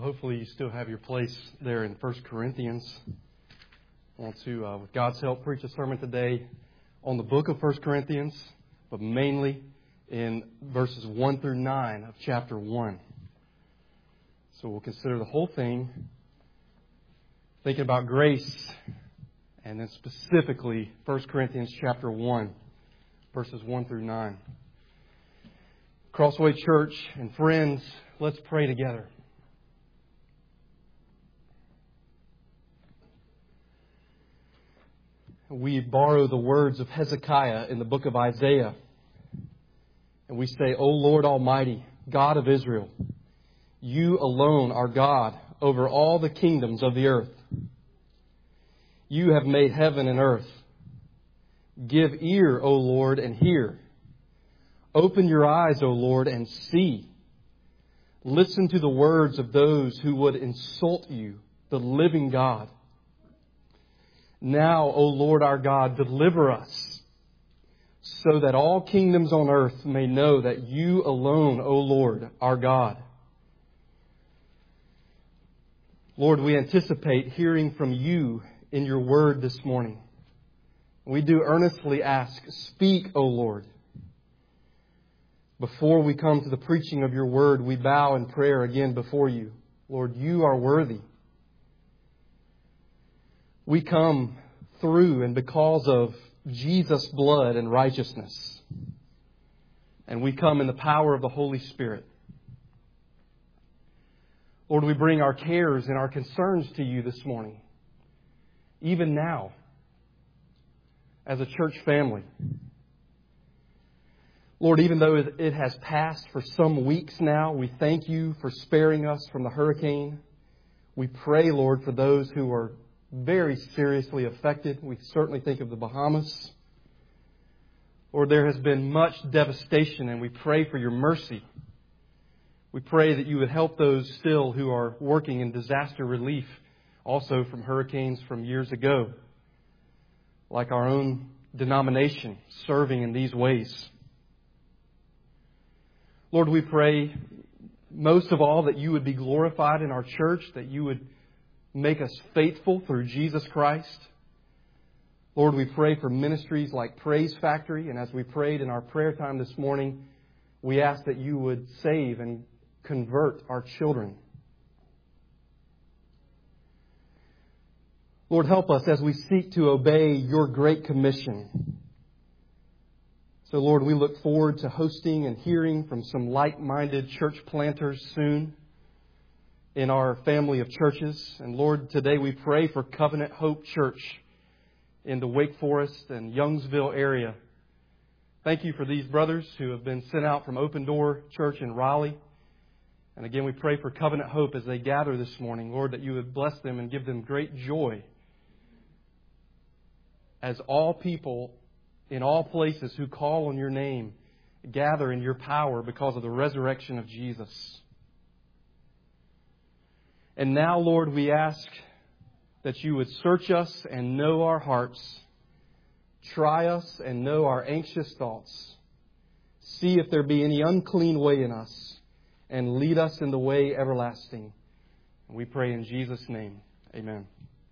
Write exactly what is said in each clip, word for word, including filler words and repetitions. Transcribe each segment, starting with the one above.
Well, hopefully you still have your place there in First Corinthians. I want to, uh, with God's help, preach a sermon today on the book of First Corinthians, but mainly in verses one through nine of chapter one. So we'll consider the whole thing, thinking about grace, and then specifically First Corinthians chapter one, verses one through nine. Crossway Church and friends, let's pray together. We borrow the words of Hezekiah in the book of Isaiah. And we say, O Lord Almighty, God of Israel, You alone are God over all the kingdoms of the earth. You have made heaven and earth. Give ear, O Lord, and hear. Open your eyes, O Lord, and see. Listen to the words of those who would insult You, the living God. Now, O Lord our God, deliver us, so that all kingdoms on earth may know that You alone, O Lord, are God. Lord, we anticipate hearing from You in Your word this morning. We do earnestly ask, speak, O Lord. Before we come to the preaching of Your word, we bow in prayer again before You. Lord, You are worthy. We come through and because of Jesus' blood and righteousness. And we come in the power of the Holy Spirit. Lord, we bring our cares and our concerns to You this morning. Even now, as a church family. Lord, even though it has passed for some weeks now, we thank You for sparing us from the hurricane. We pray, Lord, for those who are very seriously affected. We certainly think of the Bahamas. Lord, there has been much devastation, and we pray for Your mercy. We pray that You would help those still who are working in disaster relief, also from hurricanes from years ago, like our own denomination serving in these ways. Lord, we pray most of all that You would be glorified in our church, that You would make us faithful through Jesus Christ. Lord, we pray for ministries like Praise Factory, and as we prayed in our prayer time this morning, we ask that You would save and convert our children. Lord, help us as we seek to obey Your great commission. So, Lord, we look forward to hosting and hearing from some like-minded church planters soon in our family of churches. And Lord, today we pray for Covenant Hope Church in the Wake Forest and Youngsville area. Thank You for these brothers who have been sent out from Open Door Church in Raleigh. And again, we pray for Covenant Hope as they gather this morning. Lord, that You would bless them and give them great joy as all people in all places who call on Your name gather in Your power because of the resurrection of Jesus. And now, Lord, we ask that You would search us and know our hearts. Try us and know our anxious thoughts. See if there be any unclean way in us, and lead us in the way everlasting. And we pray in Jesus' name. Amen.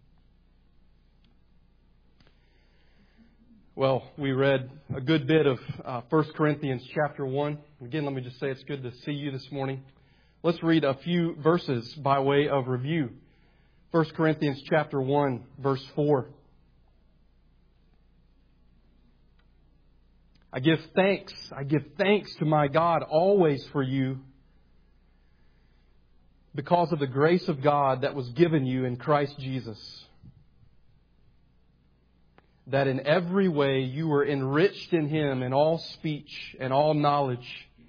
Well, we read a good bit of uh, First Corinthians chapter one. Again, let me just say it's good to see you this morning. Let's read a few verses by way of review. First Corinthians chapter one, verse four. I give thanks, I give thanks to my God always for you, because of the grace of God that was given you in Christ Jesus, that in every way you were enriched in Him in all speech and all knowledge,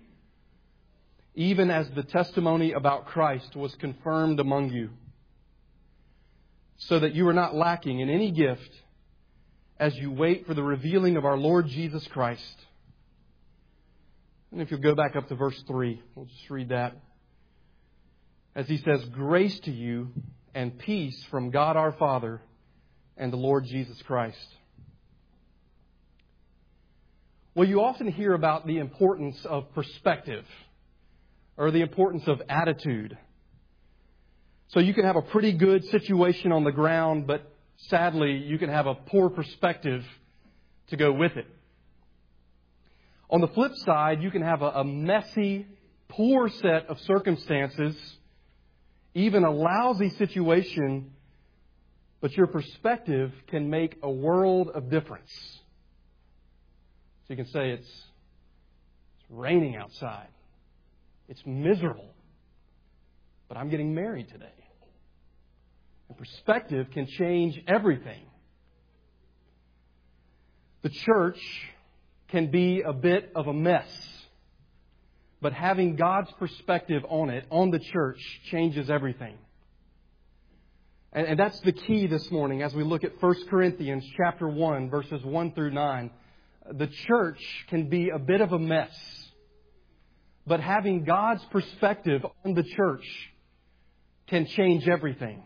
even as the testimony about Christ was confirmed among you, so that you are not lacking in any gift as you wait for the revealing of our Lord Jesus Christ. And if you'll go back up to verse three, we'll just read that. As he says, grace to you and peace from God our Father and the Lord Jesus Christ. Well, you often hear about the importance of perspective or the importance of attitude. So you can have a pretty good situation on the ground, but sadly, you can have a poor perspective to go with it. On the flip side, you can have a, a messy, poor set of circumstances, even a lousy situation, but your perspective can make a world of difference. So you can say it's, it's raining outside. It's miserable. But I'm getting married today. And perspective can change everything. The church can be a bit of a mess. But having God's perspective on it, on the church, changes everything. And, and that's the key this morning as we look at First Corinthians chapter one, verses one through nine. The church can be a bit of a mess. But having God's perspective on the church can change everything.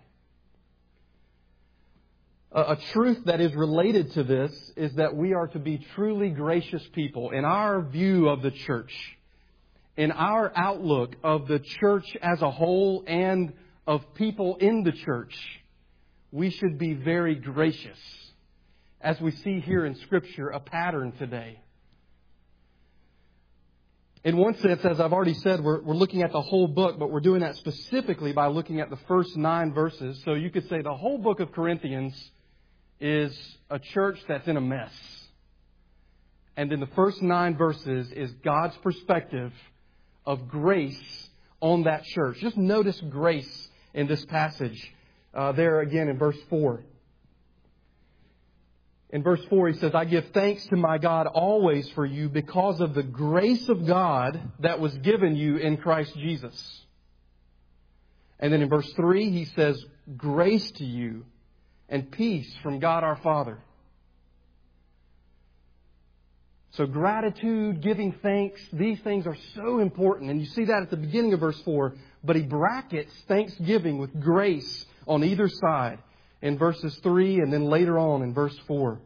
A truth that is related to this is that we are to be truly gracious people in our view of the church, in our outlook of the church as a whole and of people in the church. We should be very gracious, as we see here in Scripture, a pattern today. In one sense, as I've already said, we're, we're looking at the whole book, but we're doing that specifically by looking at the first nine verses. So you could say the whole book of Corinthians is a church that's in a mess. And then the first nine verses is God's perspective of grace on that church. Just notice grace in this passage. Uh, there again in verse four. In verse four he says, I give thanks to my God always for you because of the grace of God that was given you in Christ Jesus. And then in verse three he says, grace to you and peace from God our Father. So gratitude, giving thanks, these things are so important. And you see that at the beginning of verse four. But he brackets thanksgiving with grace on either side in verses three and then later on in verse four.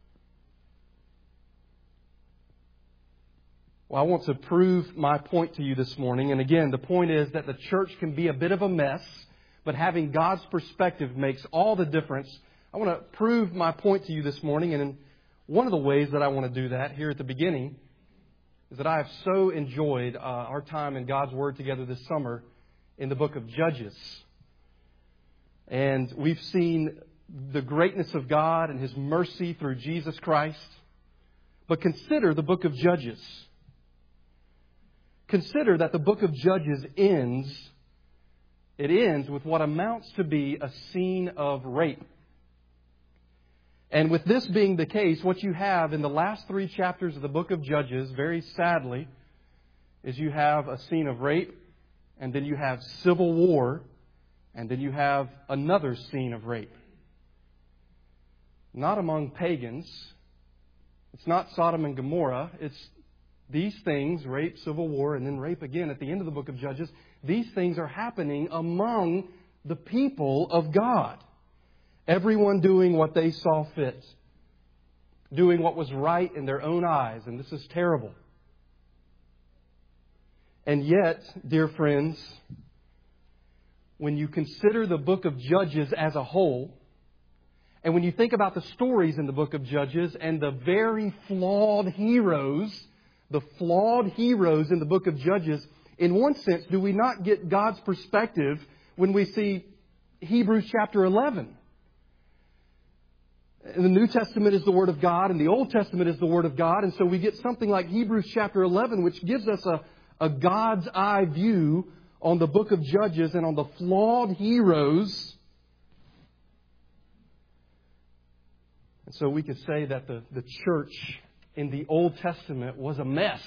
Well, I want to prove my point to you this morning. And again, the point is that the church can be a bit of a mess, but having God's perspective makes all the difference. I want to prove my point to you this morning. And one of the ways that I want to do that here at the beginning is that I have so enjoyed uh, our time in God's Word together this summer in the book of Judges. And we've seen the greatness of God and His mercy through Jesus Christ. But consider the book of Judges. Consider that the book of Judges ends, it ends with what amounts to be a scene of rape. And with this being the case, what you have in the last three chapters of the book of Judges, very sadly, is you have a scene of rape, and then you have civil war, and then you have another scene of rape. Not among pagans. It's not Sodom and Gomorrah. It's these things, rape, civil war, and then rape again at the end of the book of Judges. These things are happening among the people of God. Everyone doing what they saw fit. Doing what was right in their own eyes. And this is terrible. And yet, dear friends, when you consider the book of Judges as a whole, and when you think about the stories in the book of Judges and the very flawed heroes, the flawed heroes in the book of Judges, in one sense, do we not get God's perspective when we see Hebrews chapter eleven? The New Testament is the Word of God, and the Old Testament is the Word of God. And so we get something like Hebrews chapter eleven, which gives us a, a God's eye view on the book of Judges and on the flawed heroes. And so we could say that the, the church in the Old Testament was a mess.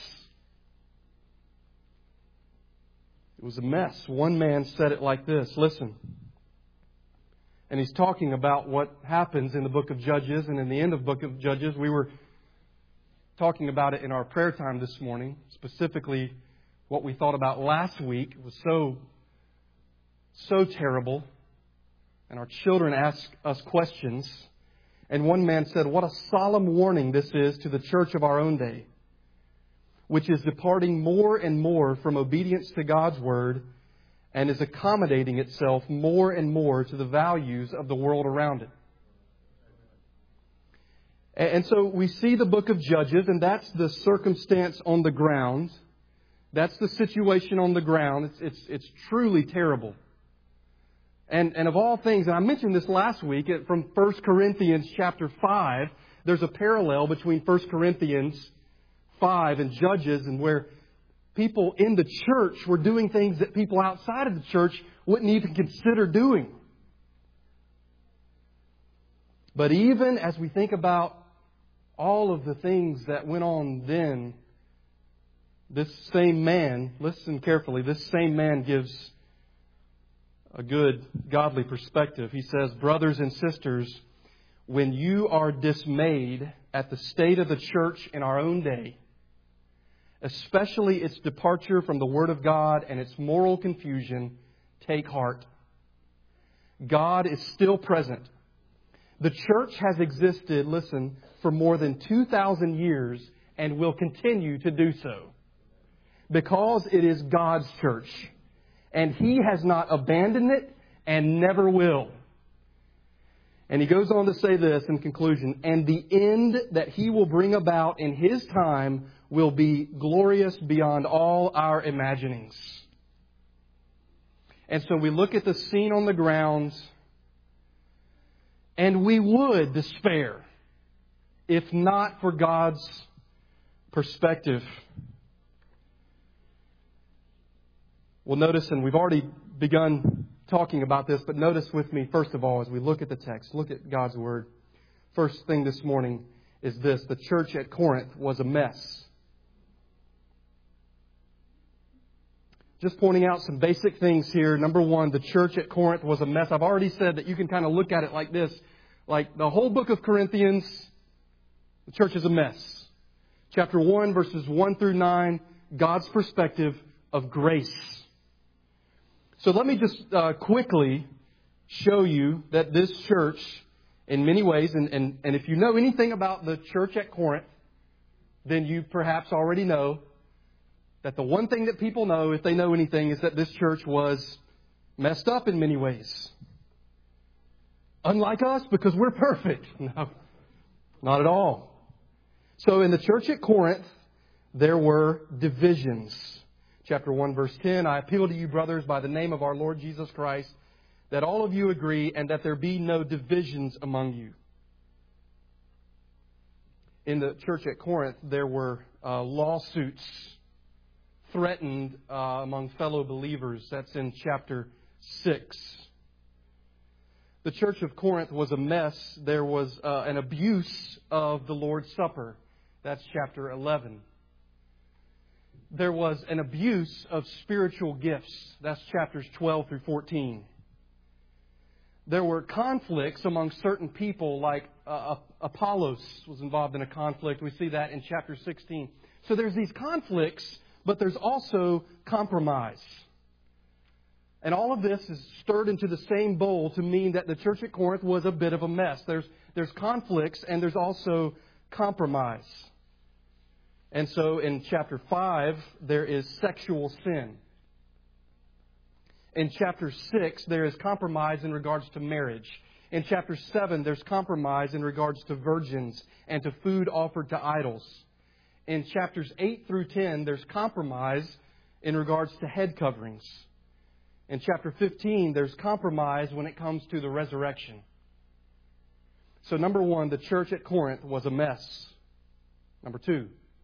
It was a mess. One man said it like this. Listen. And he's talking about what happens in the book of Judges and in the end of the book of Judges. We were talking about it in our prayer time this morning, specifically what we thought about last week. It was so, so terrible. And our children asked us questions. And one man said, what a solemn warning this is to the church of our own day, which is departing more and more from obedience to God's Word and is accommodating itself more and more to the values of the world around it. And so we see the book of Judges, and that's the circumstance on the ground. That's the situation on the ground. It's, it's, it's truly terrible. And, and of all things, and I mentioned this last week from First Corinthians chapter five, there's a parallel between First Corinthians five and Judges, and where people in the church were doing things that people outside of the church wouldn't even consider doing. But even as we think about all of the things that went on then, this same man, listen carefully, this same man gives a good godly perspective. He says, brothers and sisters, when you are dismayed at the state of the church in our own day, especially its departure from the Word of God and its moral confusion, take heart. God is still present. The church has existed, listen, for more than two thousand years and will continue to do so. Because it is God's church. And He has not abandoned it and never will. And he goes on to say this in conclusion, and the end that He will bring about in His time will be glorious beyond all our imaginings. And so we look at the scene on the ground, and we would despair if not for God's perspective. Well, notice, and we've already begun talking about this, but notice with me, first of all, as we look at the text, look at God's Word. First thing this morning is this: the church at Corinth was a mess. Just pointing out some basic things here. Number one, the church at Corinth was a mess. I've already said that you can kind of look at it like this. Like the whole book of Corinthians, the church is a mess. Chapter one, verses one through nine, God's perspective of grace. So let me just uh, quickly show you that this church, in many ways, and, and, and if you know anything about the church at Corinth, then you perhaps already know that the one thing that people know, if they know anything, is that this church was messed up in many ways. Unlike us, because we're perfect. No, not at all. So in the church at Corinth, there were divisions. Chapter one, verse ten, I appeal to you, brothers, by the name of our Lord Jesus Christ, that all of you agree and that there be no divisions among you. In the church at Corinth, there were uh, lawsuits threatened uh, among fellow believers. That's in chapter six. The church of Corinth was a mess. There was uh, an abuse of the Lord's Supper. That's chapter eleven. There was an abuse of spiritual gifts. That's chapters twelve through fourteen. There were conflicts among certain people, like uh, Apollos was involved in a conflict. We see that in chapter sixteen. So there's these conflicts, but there's also compromise. And all of this is stirred into the same bowl to mean that the church at Corinth was a bit of a mess. There's, there's conflicts and there's also compromise. And so in chapter five, there is sexual sin. In chapter six, there is compromise in regards to marriage. In chapter seven, there's compromise in regards to virgins and to food offered to idols. In chapters eight through ten, there's compromise in regards to head coverings. In chapter fifteen, there's compromise when it comes to the resurrection. So number one, the church at Corinth was a mess. Number two,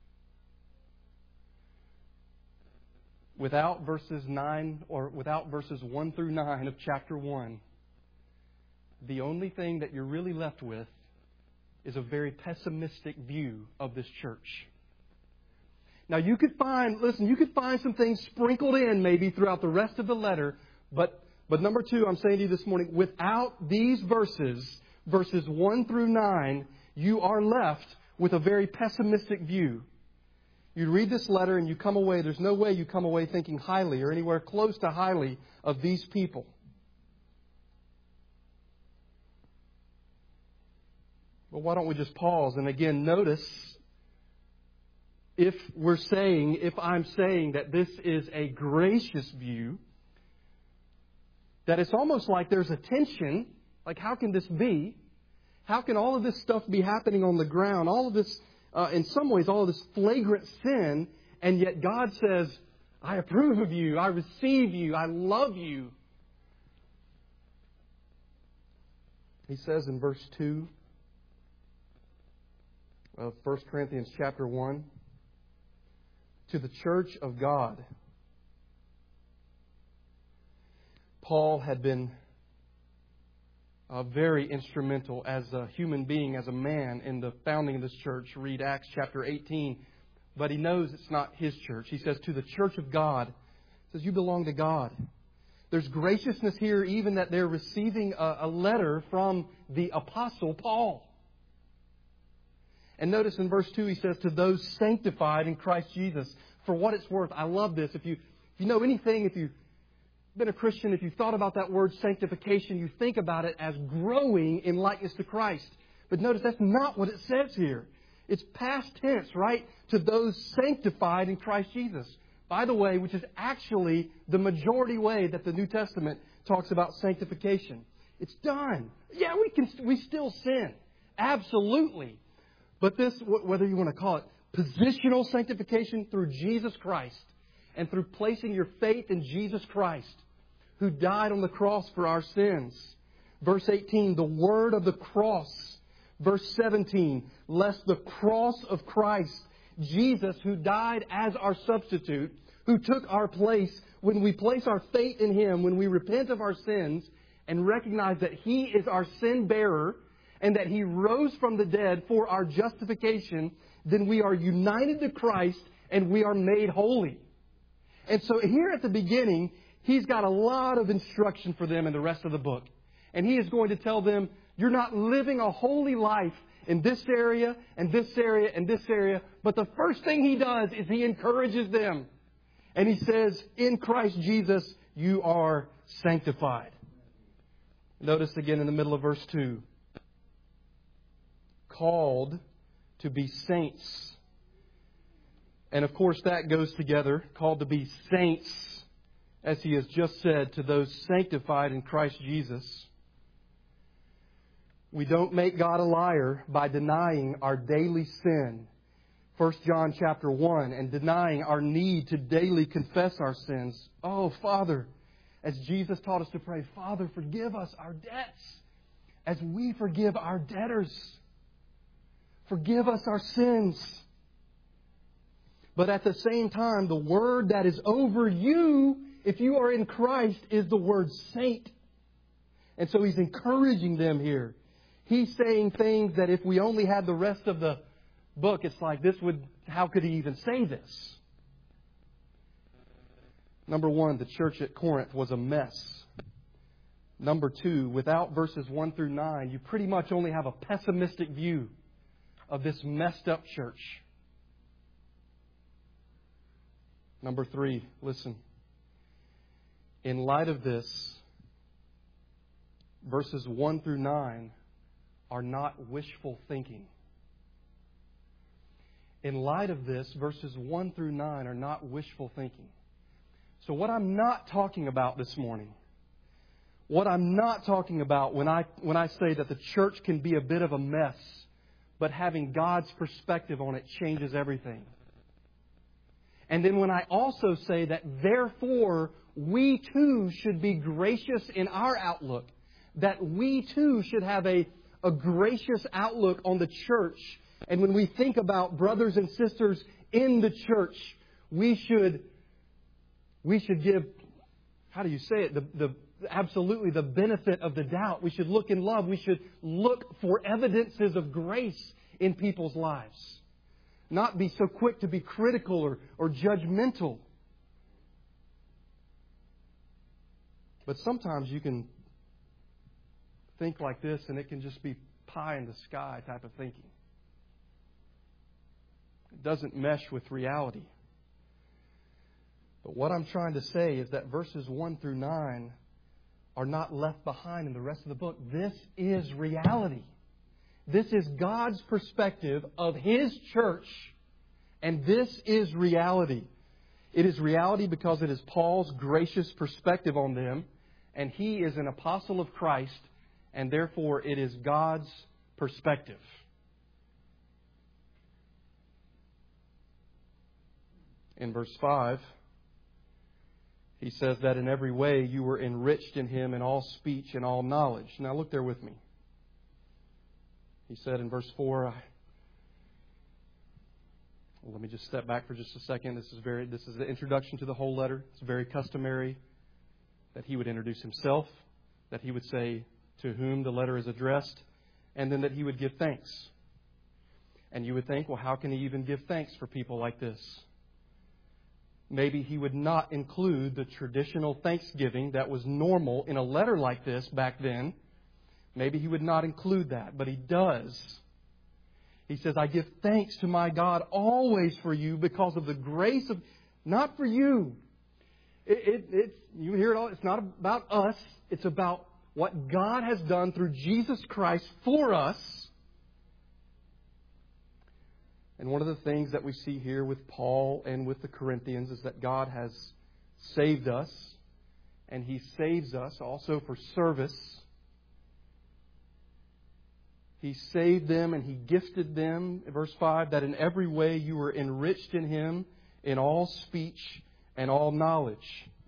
without verses nine or without verses one through nine of chapter one, the only thing that you're really left with is a very pessimistic view of this church. Now you could find, listen, you could find some things sprinkled in maybe throughout the rest of the letter, but but number two, I'm saying to you this morning, without these verses, verses one through nine, you are left with a very pessimistic view. You read this letter and you come away, there's no way you come away thinking highly or anywhere close to highly of these people. Well, why don't we just pause and again notice if we're saying, if I'm saying that this is a gracious view, that it's almost like there's a tension. Like, how can this be? How can all of this stuff be happening on the ground? All of this, uh, in some ways, all of this flagrant sin, and yet God says, I approve of you, I receive you, I love you. He says in verse two of First Corinthians chapter one, to the church of God. Paul had been uh, very instrumental as a human being, as a man, in the founding of this church. Read Acts chapter eighteen. But he knows it's not his church. He says, to the church of God. He says, you belong to God. There's graciousness here, even that they're receiving a, a letter from the Apostle Paul. And notice in verse two, he says, to those sanctified in Christ Jesus. For what it's worth, I love this. If you, if you know anything, if you've been a Christian, if you've thought about that word sanctification, you think about it as growing in likeness to Christ. But notice that's not what it says here. It's past tense, right? To those sanctified in Christ Jesus. By the way, which is actually the majority way that the New Testament talks about sanctification. It's done. Yeah, we can. We still sin. Absolutely. But this, whether you want to call it positional sanctification through Jesus Christ and through placing your faith in Jesus Christ, who died on the cross for our sins. Verse eighteen, the word of the cross. Verse seventeen, lest the cross of Christ, Jesus, who died as our substitute, who took our place, when we place our faith in Him, when we repent of our sins and recognize that He is our sin bearer and that He rose from the dead for our justification, then we are united to Christ and we are made holy. And so here at the beginning, He's got a lot of instruction for them in the rest of the book. And He is going to tell them, you're not living a holy life in this area and this area and this area. But the first thing He does is He encourages them. And He says, in Christ Jesus, you are sanctified. Notice again in the middle of verse two. Called to be saints. And of course that goes together. Called to be saints, as he has just said, to those sanctified in Christ Jesus. We don't make God a liar by denying our daily sin. First John chapter one, and denying our need to daily confess our sins. Oh, Father, as Jesus taught us to pray, Father, forgive us our debts as we forgive our debtors. Forgive us our sins. But at the same time, the word that is over you, if you are in Christ, is the word saint. And so He's encouraging them here. He's saying things that if we only had the rest of the book, it's like, this would, how could He even say this? Number one, the church at Corinth was a mess. Number two, without verses one through nine, you pretty much only have a pessimistic view of this messed up church. Number three, listen. In light of this, verses one through nine are not wishful thinking. In light of this, verses one through nine are not wishful thinking. So what I'm not talking about this morning, what I'm not talking about when I when I say that the church can be a bit of a mess, but having God's perspective on it changes everything. And then when I also say that therefore we too should be gracious in our outlook, that we too should have a, a gracious outlook on the church. And when we think about brothers and sisters in the church, we should we should give, how do you say it, the, the absolutely the benefit of the doubt. We should look in love. We should look for evidences of grace in people's lives. Not be so quick to be critical or, or judgmental. But sometimes you can think like this and it can just be pie in the sky type of thinking. It doesn't mesh with reality. But what I'm trying to say is that verses one through nine are not left behind in the rest of the book. This is reality. This is God's perspective of His church. And this is reality. It is reality because it is Paul's gracious perspective on them. and he is an apostle of Christ, and therefore it is God's perspective. In verse five, he says that in every way you were enriched in him in all speech and all knowledge. Now look there with me. He said in verse four, well, let me just step back for just a second. This is very this is the introduction to the whole letter. It's very customary that he would introduce himself, that he would say to whom the letter is addressed, and then that he would give thanks. And you would think, well, how can he even give thanks for people like this? Maybe he would not include the traditional thanksgiving that was normal in a letter like this back then. Maybe he would not include that, but he does. He says, I give thanks to my God always for you because of the grace of, not for you. It, it, it's, you hear it all. It's not about us. It's about what God has done through Jesus Christ for us. And one of the things that we see here with Paul and with the Corinthians is that God has saved us, and He saves us also for service. He saved them and He gifted them, verse five, that in every way you were enriched in Him in all speech and all knowledge.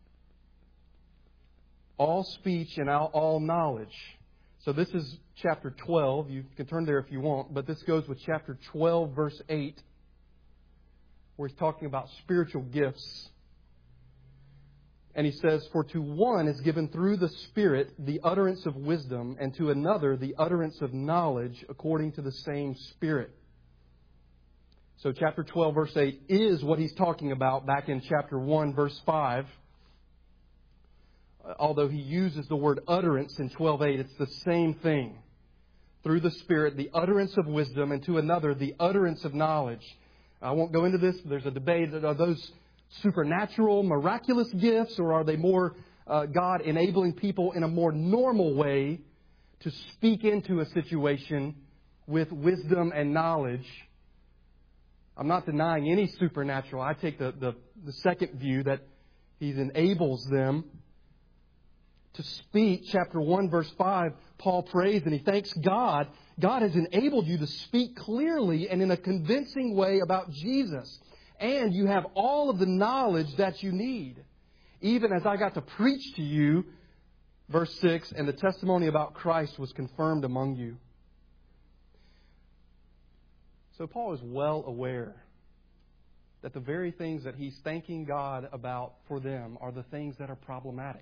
All speech and all, all knowledge. So this is chapter twelve. You can turn there if you want, but this goes with chapter twelve, verse eight, where he's talking about spiritual gifts. And he says, for to one is given through the Spirit the utterance of wisdom, and to another the utterance of knowledge according to the same Spirit. So chapter twelve, verse eight is what he's talking about back in chapter one, verse five. Although he uses the word utterance in twelve eight, it's the same thing. Through the Spirit, the utterance of wisdom, and to another, the utterance of knowledge. I won't go into this. There's a debate. Are those supernatural, miraculous gifts, or are they more uh, God enabling people in a more normal way to speak into a situation with wisdom and knowledge? I'm not denying any supernatural. I take the, the, the second view that He enables them to speak. Chapter one, verse five, Paul prays and he thanks God. God has enabled you to speak clearly and in a convincing way about Jesus. And you have all of the knowledge that you need. Even as I got to preach to you, verse six, and the testimony about Christ was confirmed among you. So Paul is well aware that the very things that he's thanking God about for them are the things that are problematic.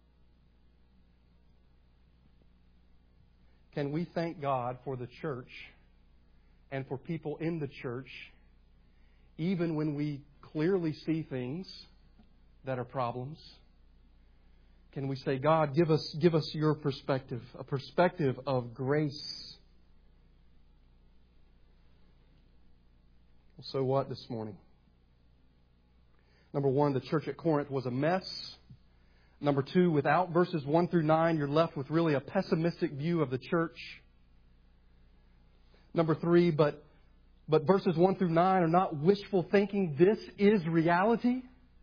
Can we thank God for the church and for people in the church even when we clearly see things that are problems? Can we say, God, give us, give us your perspective, a perspective of grace? Well, so what this morning? Number one, the church at Corinth was a mess. Number two, without verses one through nine, you're left with really a pessimistic view of the church. Number three, but but verses one through nine are not wishful thinking. This is reality.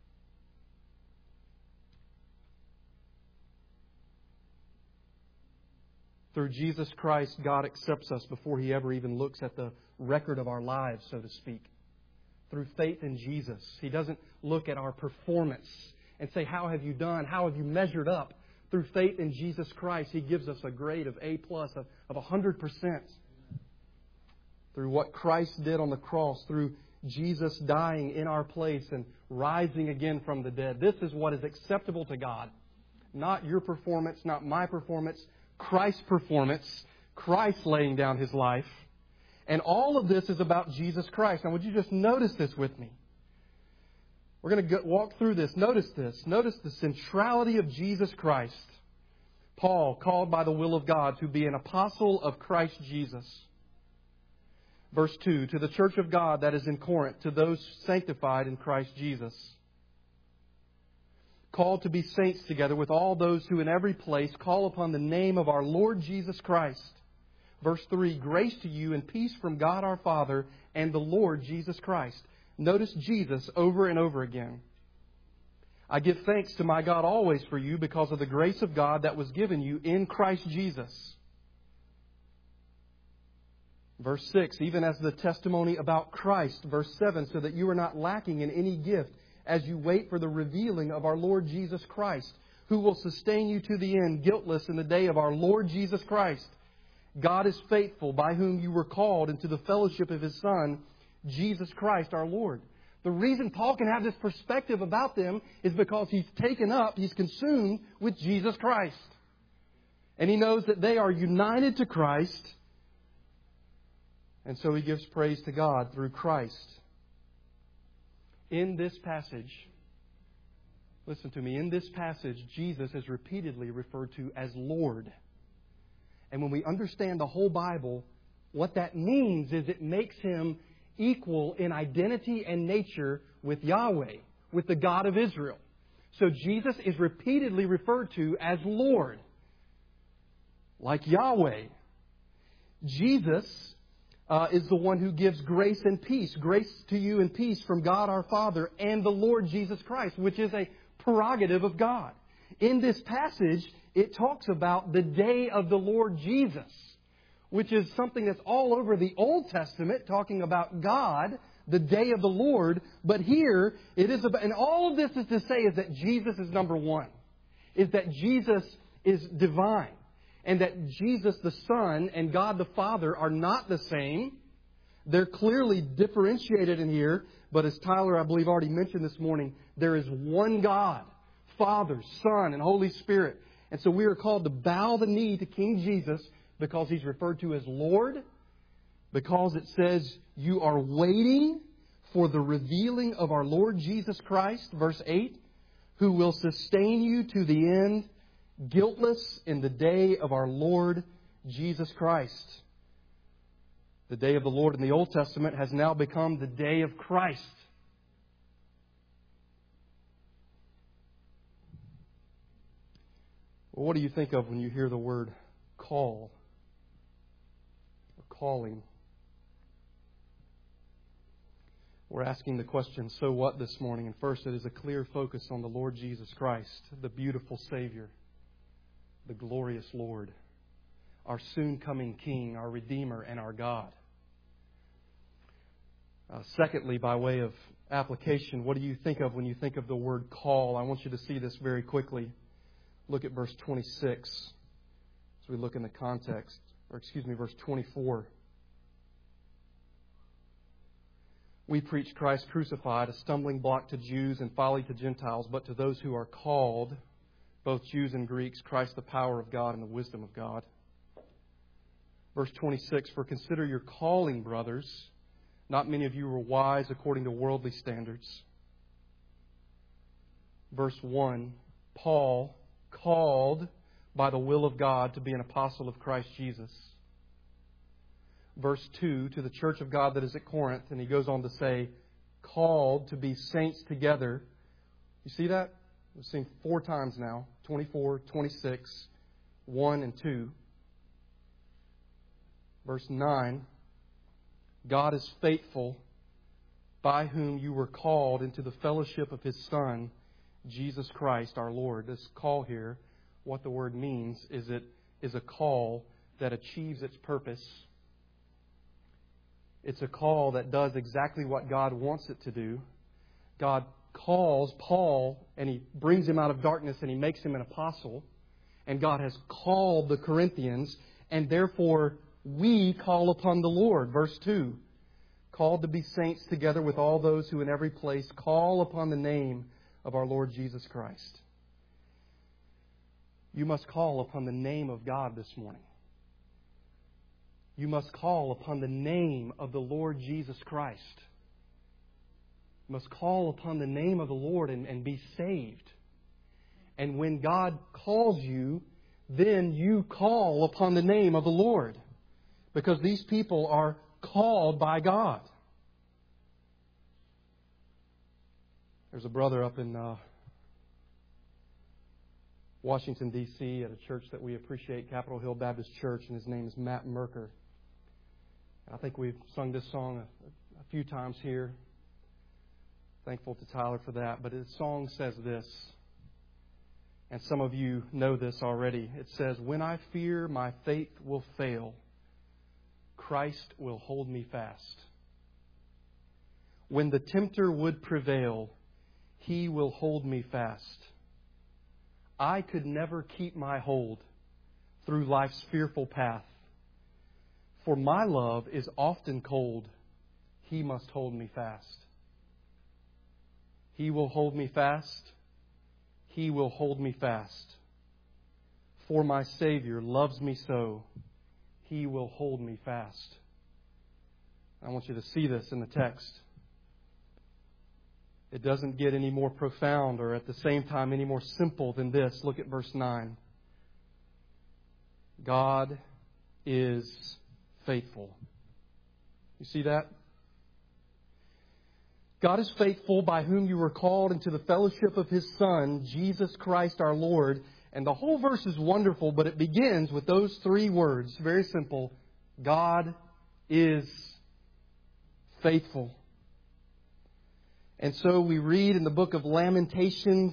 Through Jesus Christ, God accepts us before He ever even looks at the record of our lives, so to speak. Through faith in Jesus. He doesn't look at our performance and say, how have you done? How have you measured up? Through faith in Jesus Christ, He gives us a grade of A plus, of, of one hundred percent. Through what Christ did on the cross, through Jesus dying in our place and rising again from the dead. This is what is acceptable to God. Not your performance, not my performance, Christ's performance, Christ laying down His life. And all of this is about Jesus Christ. Now, would you just notice this with me? We're going to go, walk through this. Notice this. Notice the centrality of Jesus Christ. Paul, called by the will of God to be an apostle of Christ Jesus. Verse two, to the church of God that is in Corinth, to those sanctified in Christ Jesus. Called to be saints together with all those who in every place call upon the name of our Lord Jesus Christ. Verse three, grace to you and peace from God our Father and the Lord Jesus Christ. Notice Jesus over and over again. I give thanks to my God always for you because of the grace of God that was given you in Christ Jesus. Verse six, even as the testimony about Christ. Verse seven, so that you are not lacking in any gift as you wait for the revealing of our Lord Jesus Christ, who will sustain you to the end, guiltless in the day of our Lord Jesus Christ. God is faithful, by whom you were called into the fellowship of His Son, Jesus Christ our Lord. The reason Paul can have this perspective about them is because he's taken up, he's consumed with Jesus Christ. And he knows that they are united to Christ. And so he gives praise to God through Christ. In this passage, listen to me, in this passage, Jesus is repeatedly referred to as Lord. And when we understand the whole Bible, what that means is it makes Him equal in identity and nature with Yahweh, with the God of Israel. So Jesus is repeatedly referred to as Lord, like Yahweh. Jesus uh, is the one who gives grace and peace, grace to you and peace from God our Father and the Lord Jesus Christ, which is a prerogative of God. In this passage, it talks about the day of the Lord Jesus, which is something that's all over the Old Testament, talking about God, the day of the Lord. But here, it is about, and all of this is to say is that Jesus is number one, is that Jesus is divine, and that Jesus the Son and God the Father are not the same. They're clearly differentiated in here, but as Tyler, I believe, already mentioned this morning, there is one God, Father, Son, and Holy Spirit. And so we are called to bow the knee to King Jesus, because He's referred to as Lord, because it says you are waiting for the revealing of our Lord Jesus Christ, verse eight, who will sustain you to the end, guiltless in the day of our Lord Jesus Christ. The day of the Lord in the Old Testament has now become the day of Christ. Well, what do you think of when you hear the word call? Calling. We're asking the question, so what, this morning? And first, it is a clear focus on the Lord Jesus Christ, the beautiful Savior, the glorious Lord, our soon-coming King, our Redeemer, and our God. Uh, secondly, by way of application, what do you think of when you think of the word call? I want you to see this very quickly. Look at verse twenty-six as we look in the context. Or excuse me, verse twenty-four. We preach Christ crucified, a stumbling block to Jews and folly to Gentiles, but to those who are called, both Jews and Greeks, Christ the power of God and the wisdom of God. Verse twenty-six, for consider your calling, brothers. Not many of you were wise according to worldly standards. Verse one, Paul, called by the will of God to be an apostle of Christ Jesus. Verse two, to the church of God that is at Corinth, and he goes on to say, called to be saints together. You see that? We've seen four times now, twenty-four, twenty-six, one and two. Verse nine, God is faithful, by whom you were called into the fellowship of His Son, Jesus Christ our Lord. This call here, what the word means is it is a call that achieves its purpose. It's a call that does exactly what God wants it to do. God calls Paul and He brings him out of darkness and He makes him an apostle. And God has called the Corinthians, and therefore we call upon the Lord. Verse two, called to be saints together with all those who in every place call upon the name of our Lord Jesus Christ. You must call upon the name of God this morning. You must call upon the name of the Lord Jesus Christ. You must call upon the name of the Lord and, and be saved. And when God calls you, then you call upon the name of the Lord. Because these people are called by God. There's a brother up in uh, Washington, D C at a church that we appreciate, Capitol Hill Baptist Church, and his name is Matt Merker. I think we've sung this song a, a few times here. Thankful to Tyler for that. But his song says this, and some of you know this already. It says, "When I fear my faith will fail, Christ will hold me fast. When the tempter would prevail, He will hold me fast. I could never keep my hold through life's fearful path. For my love is often cold. He must hold me fast. He will hold me fast. He will hold me fast. For my Savior loves me so. He will hold me fast." I want you to see this in the text. It doesn't get any more profound or at the same time any more simple than this. Look at verse nine. God is faithful. You see that? God is faithful, by whom you were called into the fellowship of His Son, Jesus Christ our Lord. And the whole verse is wonderful, but it begins with those three words. Very simple. God is faithful. And so we read in the book of Lamentations,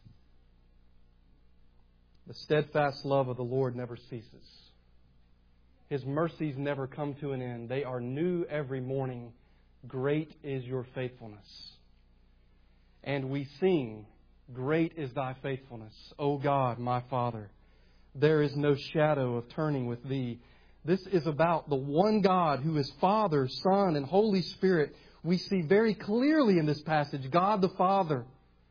"The steadfast love of the Lord never ceases. His mercies never come to an end. They are new every morning. Great is your faithfulness." And we sing, "Great is thy faithfulness, O God, my Father. There is no shadow of turning with thee." This is about the one God who is Father, Son, and Holy Spirit. We see very clearly in this passage God the Father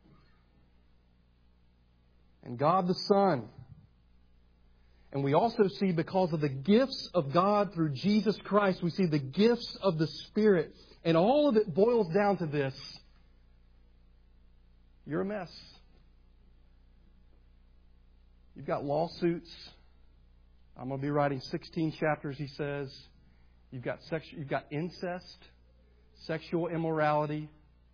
and God the Son. And we also see, because of the gifts of God through Jesus Christ, we see the gifts of the Spirit. And all of it boils down to this: you're a mess. You've got lawsuits. I'm going to be writing sixteen chapters, he says. You've got sex, you've got incest, sexual immorality.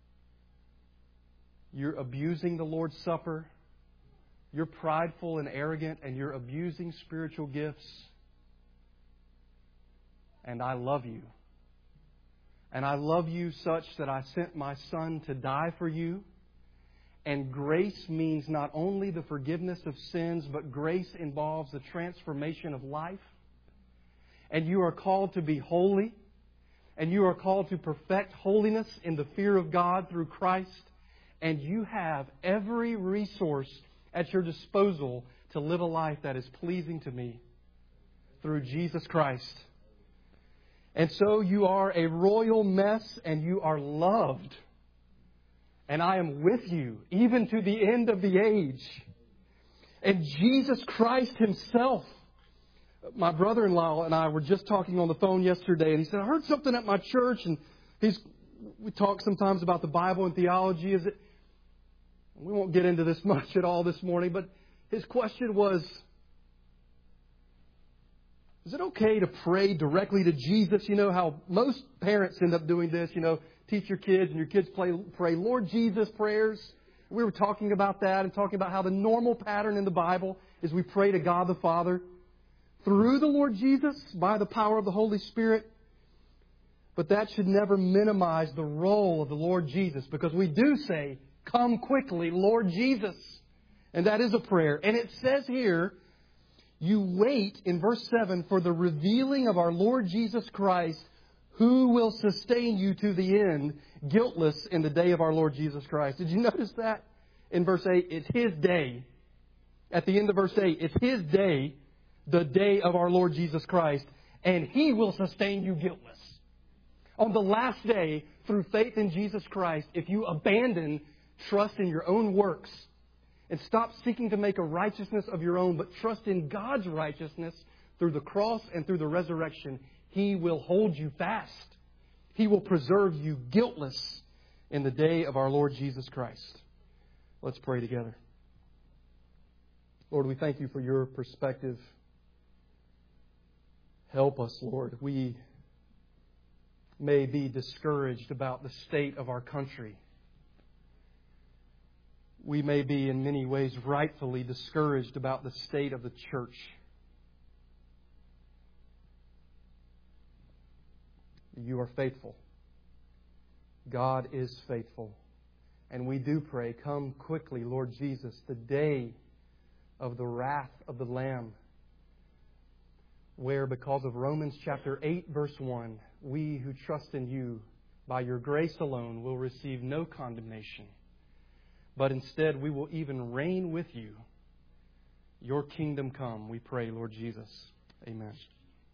You're abusing the Lord's Supper. You're prideful and arrogant, and you're abusing spiritual gifts. And I love you. And I love you such that I sent my Son to die for you. And grace means not only the forgiveness of sins, but grace involves the transformation of life. And you are called to be holy. And you are called to perfect holiness in the fear of God through Christ. And you have every resource at your disposal to live a life that is pleasing to me through Jesus Christ. And so you are a royal mess, and you are loved. And I am with you even to the end of the age. And Jesus Christ Himself, my brother-in-law and I were just talking on the phone yesterday, and he said, "I heard something at my church," and he's we talk sometimes about the Bible and theology. Is it? We won't get into this much at all this morning, but his question was, is it okay to pray directly to Jesus? You know how most parents end up doing this, you know, teach your kids and your kids play, pray Lord Jesus prayers. We were talking about that and talking about how the normal pattern in the Bible is we pray to God the Father through the Lord Jesus by the power of the Holy Spirit. But that should never minimize the role of the Lord Jesus, because we do say, "Come quickly, Lord Jesus." And that is a prayer. And it says here, you wait, in verse seven, for the revealing of our Lord Jesus Christ, who will sustain you to the end, guiltless in the day of our Lord Jesus Christ. Did you notice that? In verse eight, it's His day. At the end of verse eight, it's His day, the day of our Lord Jesus Christ, and He will sustain you guiltless. On the last day, through faith in Jesus Christ, if you abandon trust in your own works and stop seeking to make a righteousness of your own, but trust in God's righteousness through the cross and through the resurrection, He will hold you fast. He will preserve you guiltless in the day of our Lord Jesus Christ. Let's pray together. Lord, we thank You for Your perspective. Help us, Lord. We may be discouraged about the state of our country. We may be in many ways rightfully discouraged about the state of the church. You are faithful. God is faithful. And we do pray, come quickly, Lord Jesus, the day of the wrath of the Lamb, where because of Romans chapter eight, verse one, we who trust in You by Your grace alone will receive no condemnation, but instead we will even reign with You. Your kingdom come, we pray, Lord Jesus. Amen.